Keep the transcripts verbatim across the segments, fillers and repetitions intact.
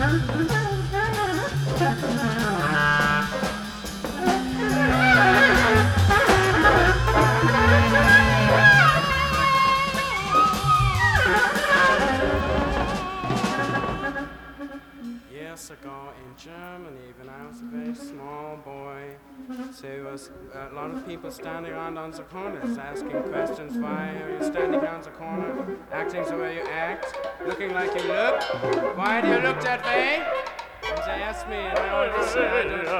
Years ago in Germany, when I was a very small boy, there was a lot of people standing around on the corners asking questions. Why are you standing around the corner, acting the way you act, looking like you look? Why do you look that way? And they asked me, and I always said, I don't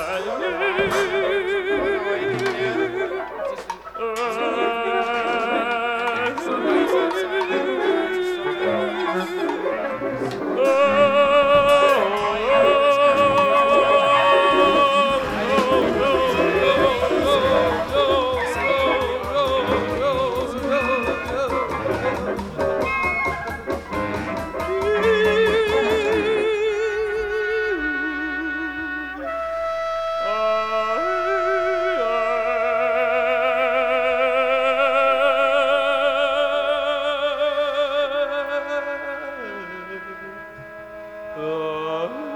know what you can do. Just, Oh